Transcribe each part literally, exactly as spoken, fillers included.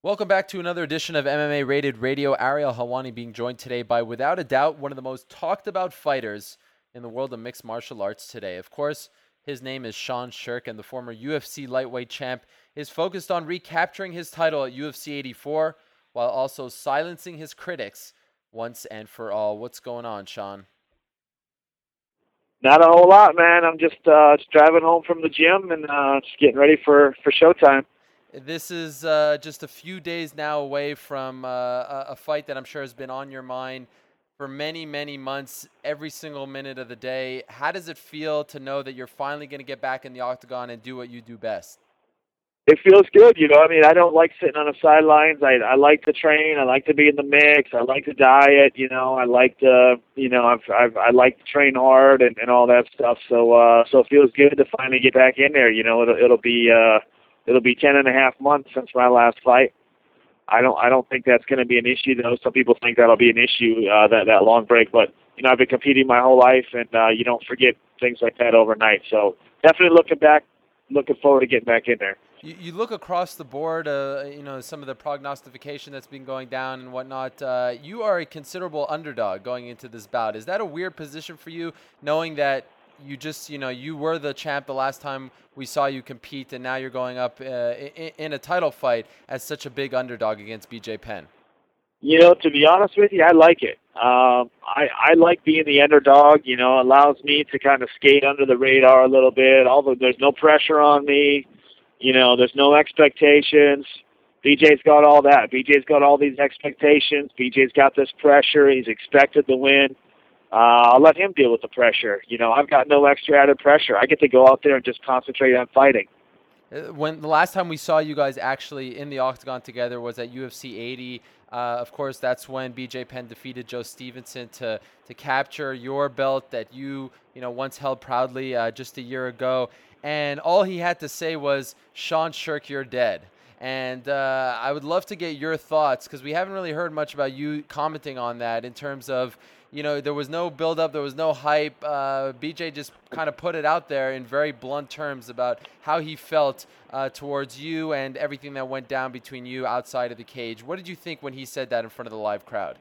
Welcome back to another edition of M M A Rated Radio. Ariel Helwani being joined today by, without a doubt, one of the most talked about fighters in the world of mixed martial arts today. Of course, his name is Sean Sherk, and the former U F C lightweight champ is focused on recapturing his title at U F C eighty-four while also silencing his critics once and for all. What's going on, Sean? Not a whole lot, man. I'm just uh, just driving home from the gym and uh, just getting ready for, for showtime. This is uh, just a few days now away from uh, a, a fight that I'm sure has been on your mind for many, many months, every single minute of the day. How does it feel to know that you're finally going to get back in the octagon and do what you do best? It feels good, you know. I mean, I don't like sitting on the sidelines. I I like to train. I like to be in the mix. I like to diet. You know, I like to, you know, I've, I've I like to train hard and, and all that stuff. So uh, so it feels good to finally get back in there. You know, it'll it'll be uh, it'll be ten and a half months since my last fight. I don't I don't think that's going to be an issue though. Some people think that'll be an issue uh, that that long break, but you know, I've been competing my whole life, and uh, you don't forget things like that overnight. So definitely looking back, looking forward to getting back in there. You, you look across the board, uh, you know, some of the prognostication that's been going down and whatnot. Uh, you are a considerable underdog going into this bout. Is that a weird position for you, knowing that you just, you know, you were the champ the last time we saw you compete, and now you're going up uh, in, in a title fight as such a big underdog against B J Penn? You know, to be honest with you, I like it. Um, I, I like being the underdog. You know, it allows me to kind of skate under the radar a little bit. Although there's no pressure on me, you know, there's no expectations. B J's got all that. B J's got all these expectations. B J's got this pressure. He's expected to win. Uh, I'll let him deal with the pressure. You know, I've got no extra added pressure. I get to go out there and just concentrate on fighting. Uh, When the last time we saw you guys actually in the octagon together was at U F C eighty. Uh, of course, that's when B J Penn defeated Joe Stevenson to to capture your belt that you you know once held proudly uh, just a year ago. And all he had to say was, "Sean Sherk, you're dead." And uh, I would love to get your thoughts, because we haven't really heard much about you commenting on that in terms of, you know, there was no build-up, there was no hype. Uh, B J just kind of put it out there in very blunt terms about how he felt uh, towards you and everything that went down between you outside of the cage. What did you think when he said that in front of the live crowd?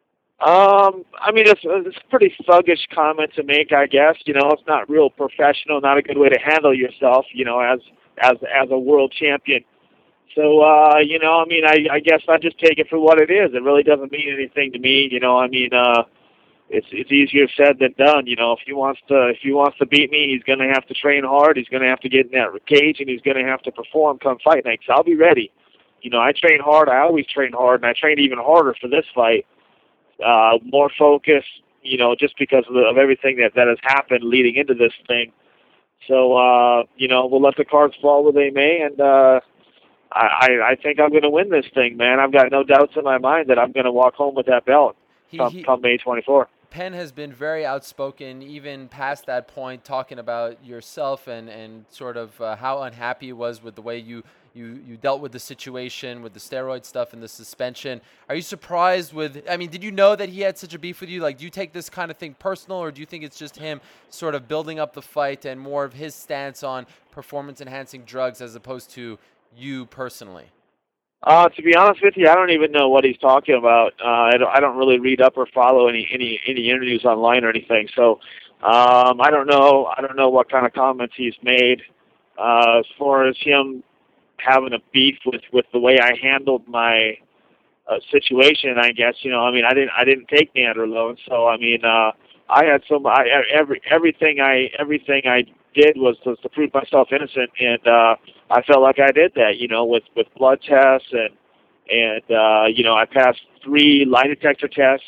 Um, I mean, it's, it's a pretty thuggish comment to make, I guess. You know, it's not real professional, not a good way to handle yourself, you know, as as as a world champion. So, uh, you know, I mean, I, I guess I just take it for what it is. It really doesn't mean anything to me. You know, I mean, uh, it's it's easier said than done. You know, if he wants to if he wants to beat me, he's going to have to train hard. He's going to have to get in that cage, and he's going to have to perform come fight night. So I'll be ready. You know, I train hard. I always train hard, and I train even harder for this fight. Uh, more focus, you know, just because of, the, of everything that, that has happened leading into this thing. So, uh, you know, we'll let the cards fall where they may, and uh, I, I think I'm going to win this thing, man. I've got no doubts in my mind that I'm going to walk home with that belt He, come, he come May twenty-fourth. Penn has been very outspoken, even past that point, talking about yourself and, and sort of uh, how unhappy he was with the way you, you, you dealt with the situation, with the steroid stuff and the suspension. Are you surprised with, I mean, did you know that he had such a beef with you? Like, do you take this kind of thing personal, or do you think it's just him sort of building up the fight and more of his stance on performance-enhancing drugs as opposed to you personally? Uh, to be honest with you, I don't even know what he's talking about. Uh, I don't, I don't really read up or follow any, any, any interviews online or anything. So, um, I don't know, I don't know what kind of comments he's made, uh, as far as him having a beef with, with the way I handled my, uh, situation, I guess. You know, I mean, I didn't, I didn't take Nandrolone. So, I mean, uh, I had some, I, every, everything I, everything I did was, was to prove myself innocent. And, uh, I felt like I did that, you know, with, with blood tests and, and, uh, you know, I passed three lie detector tests,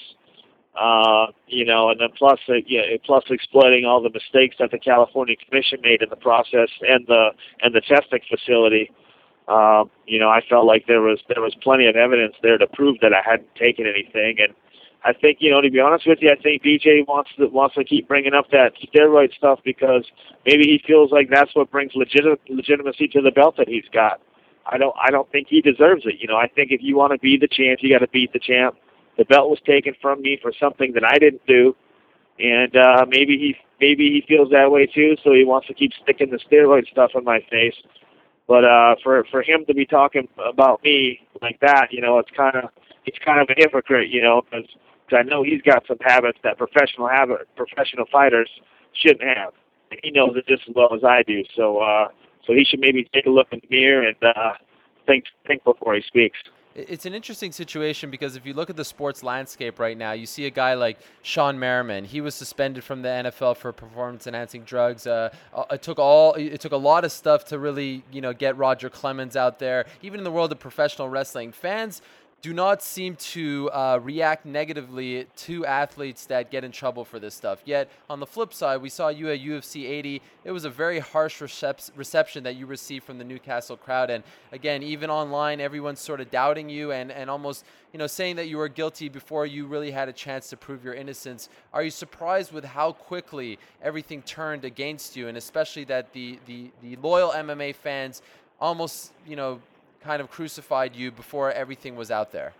uh, you know, and then plus, uh, yeah, plus exploiting all the mistakes that the California Commission made in the process and the, and the testing facility. Um, you know, I felt like there was, there was plenty of evidence there to prove that I hadn't taken anything. And I think, you know, to be honest with you, I think B J wants to, wants to keep bringing up that steroid stuff because maybe he feels like that's what brings legit, legitimacy to the belt that he's got. I don't, I don't think he deserves it. You know, I think if you want to be the champ, you got to beat the champ. The belt was taken from me for something that I didn't do. And, uh, maybe he, maybe he feels that way too. So he wants to keep sticking the steroid stuff in my face. But uh, for for him to be talking about me like that, you know, it's kind of he's kind of a hypocrite, you know, because I know he's got some habits that professional habit professional fighters shouldn't have, and he knows it just as well as I do. So uh, so he should maybe take a look in the mirror and uh, think think before he speaks. It's an interesting situation because if you look at the sports landscape right now, you see a guy like Sean Merriman. He was suspended from the N F L for performance-enhancing drugs. Uh, it took all it took a lot of stuff to really, you know, get Roger Clemens out there. Even in the world of professional wrestling, fans do not seem to uh, react negatively to athletes that get in trouble for this stuff. Yet, on the flip side, we saw you at U F C eighty. It was a very harsh recep- reception that you received from the Newcastle crowd. And again, even online, everyone's sort of doubting you and, and almost, you know, saying that you were guilty before you really had a chance to prove your innocence. Are you surprised with how quickly everything turned against you, and especially that the, the, the loyal M M A fans almost, you know, kind of crucified you before everything was out there?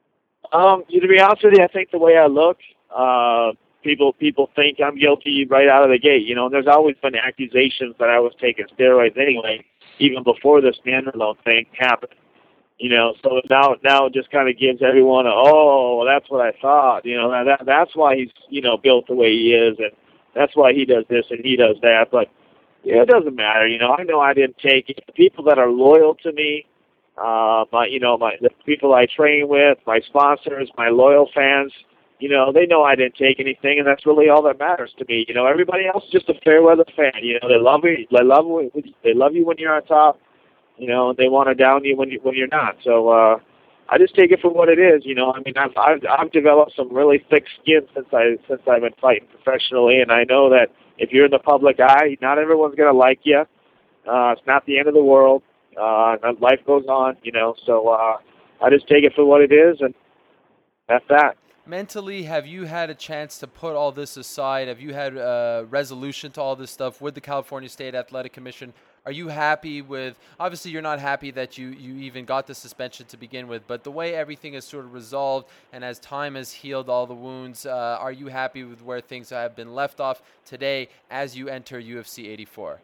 Um, to be honest with you, I think the way I look, uh, people people think I'm guilty right out of the gate. You know, and there's always been accusations that I was taking steroids anyway, even before this Manderlone thing happened. You know, so now now it just kind of gives everyone a, oh, well, that's what I thought. You know, that that's why he's, you know, built the way he is, and that's why he does this and he does that. But yeah, it doesn't matter. You know, I know I didn't take it. The people that are loyal to me, uh, my, you know, my the people I train with, my sponsors, my loyal fans, you know, they know I didn't take anything, and that's really all that matters to me. You know, everybody else is just a fair weather fan. You know, they love you, they love you, they love you when you're on top. You know, and they want to down you when you when you're not. So uh, I just take it for what it is. You know, I mean, I've I've, I've developed some really thick skin since I since I've been fighting professionally, and I know that if you're in the public eye, not everyone's gonna like you. Uh, it's not the end of the world. Uh, and life goes on, you know. So uh, I just take it for what it is, and that's that. Mentally, have you had a chance to put all this aside? Have you had a resolution to all this stuff with the California State Athletic Commission? Are you happy with, obviously you're not happy that you, you even got the suspension to begin with, but the way everything is sort of resolved and as time has healed all the wounds, uh, are you happy with where things have been left off today as you enter U F C eighty-four?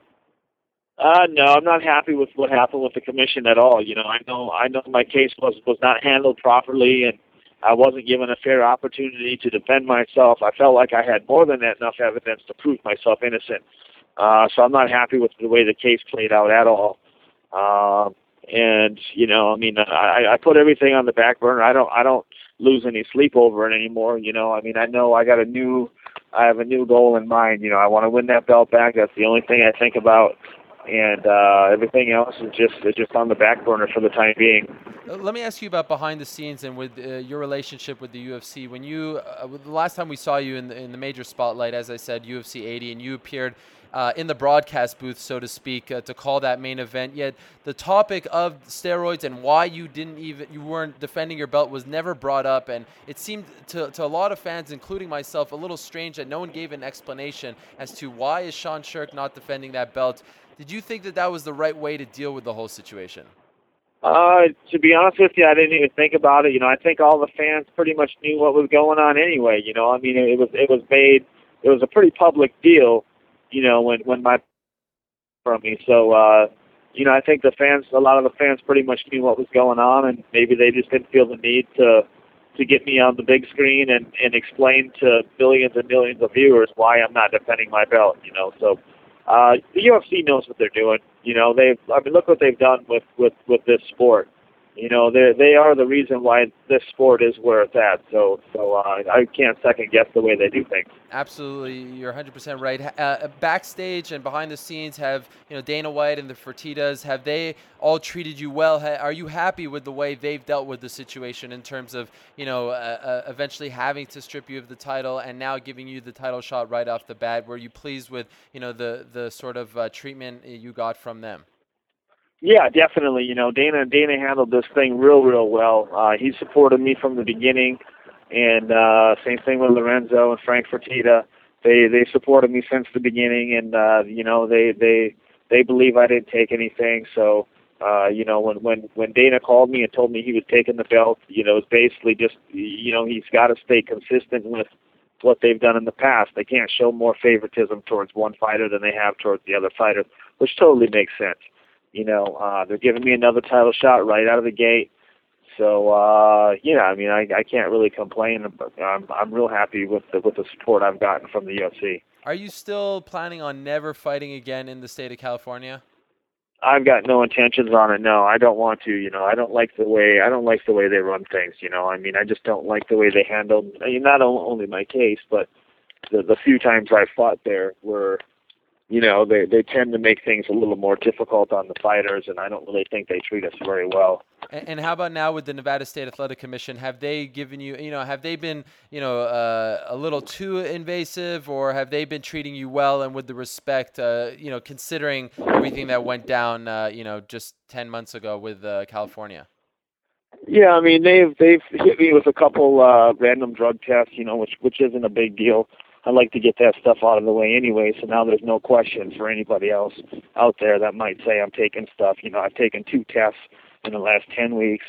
Uh, no, I'm not happy with what happened with the commission at all. You know, I know I know my case was was not handled properly, and I wasn't given a fair opportunity to defend myself. I felt like I had more than enough evidence to prove myself innocent. Uh, so I'm not happy with the way the case played out at all. Um, and you know, I mean, I, I put everything on the back burner. I don't I don't lose any sleep over it anymore. You know, I mean, I know I got a new I have a new goal in mind. You know, I want to win that belt back. That's the only thing I think about. And uh, everything else is just is just on the back burner for the time being. Let me ask you about behind the scenes and with uh, your relationship with the U F C. When you, uh, the last time we saw you in the, in the major spotlight, as I said, U F C eighty, and you appeared uh, in the broadcast booth, so to speak, uh, to call that main event. Yet the topic of steroids and why you didn't even, you weren't defending your belt was never brought up, and it seemed to to a lot of fans, including myself, a little strange that no one gave an explanation as to why is Sean Sherk not defending that belt. Did you think that that was the right way to deal with the whole situation? Uh, to be honest with you, I didn't even think about it. You know, I think all the fans pretty much knew what was going on anyway. You know, I mean, it was it was made, it was a pretty public deal. You know, when when my from me, so uh, you know, I think the fans, a lot of the fans, pretty much knew what was going on, and maybe they just didn't feel the need to to get me on the big screen and and explain to billions and millions of viewers why I'm not defending my belt. You know, so. Uh, the U F C knows what they're doing. You know, they've, I mean, look what they've done with, with, with this sport. You know, they they are the reason why this sport is where it's at. So, so uh, I can't second guess the way they do things. Absolutely, you're one hundred percent right. Uh, backstage and behind the scenes, have you know Dana White and the Fertittas? Have they all treated you well? Ha- are you happy with the way they've dealt with the situation in terms of you know uh, uh, eventually having to strip you of the title and now giving you the title shot right off the bat? Were you pleased with you know the the sort of uh, treatment you got from them? Yeah, definitely. You know, Dana Dana handled this thing real, real well. Uh, he supported me from the beginning, and uh, same thing with Lorenzo and Frank Fertitta. They they supported me since the beginning, and uh, you know they they they believe I didn't take anything. So uh, you know when when when Dana called me and told me he was taking the belt, you know, it's basically just you know he's got to stay consistent with what they've done in the past. They can't show more favoritism towards one fighter than they have towards the other fighter, which totally makes sense. You know, uh, they're giving me another title shot right out of the gate. So uh, yeah, I mean, I, I can't really complain. But I'm I'm real happy with the with the support I've gotten from the U F C. Are you still planning on never fighting again in the state of California? I've got no intentions on it. No, I don't want to. You know, I don't like the way I don't like the way they run things. You know, I mean, I just don't like the way they handled. I mean, not only my case, but the the few times I fought there were, you know, they they tend to make things a little more difficult on the fighters, and I don't really think they treat us very well. And, and how about now with the Nevada State Athletic Commission? Have they given you, you know, have they been, you know, uh, a little too invasive, or have they been treating you well and with the respect, uh, you know, considering everything that went down, uh, you know, just ten months ago with uh, California? Yeah, I mean, they've they've hit me with a couple uh, random drug tests, you know, which which isn't a big deal. I like to get that stuff out of the way anyway, so now there's no question for anybody else out there that might say I'm taking stuff. You know, I've taken two tests in the last ten weeks,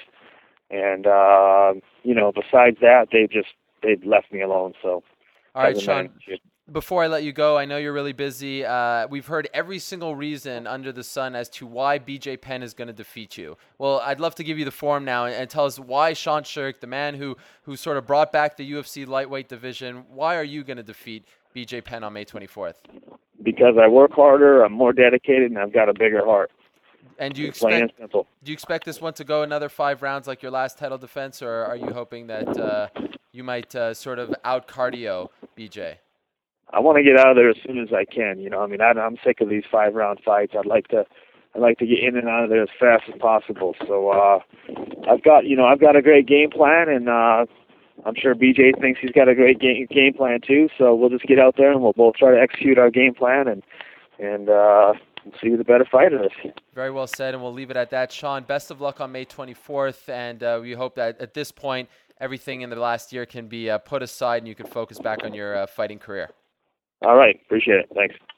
and uh, you know, besides that, they've just they've left me alone. So, all right, Sean. Before I let you go, I know you're really busy. Uh, we've heard every single reason under the sun as to why B J Penn is going to defeat you. Well, I'd love to give you the forum now and, and tell us why Sean Sherk, the man who who sort of brought back the U F C lightweight division, why are you going to defeat B J Penn on May twenty-fourth? Because I work harder, I'm more dedicated, and I've got a bigger heart. And do you expect do you expect this one to go another five rounds like your last title defense, or are you hoping that uh, you might uh, sort of out cardio B J? I want to get out of there as soon as I can. You know, I mean, I, I'm sick of these five round fights. I'd like to, I'd like to get in and out of there as fast as possible. So uh, I've got, you know, I've got a great game plan, and uh, I'm sure B J thinks he's got a great game game plan too. So we'll just get out there and we'll both try to execute our game plan, and and uh, we'll see who the better fighter is. Very well said, and we'll leave it at that. Sean, best of luck on May twenty-fourth, and uh, we hope that at this point everything in the last year can be uh, put aside and you can focus back on your uh, fighting career. All right. Appreciate it. Thanks.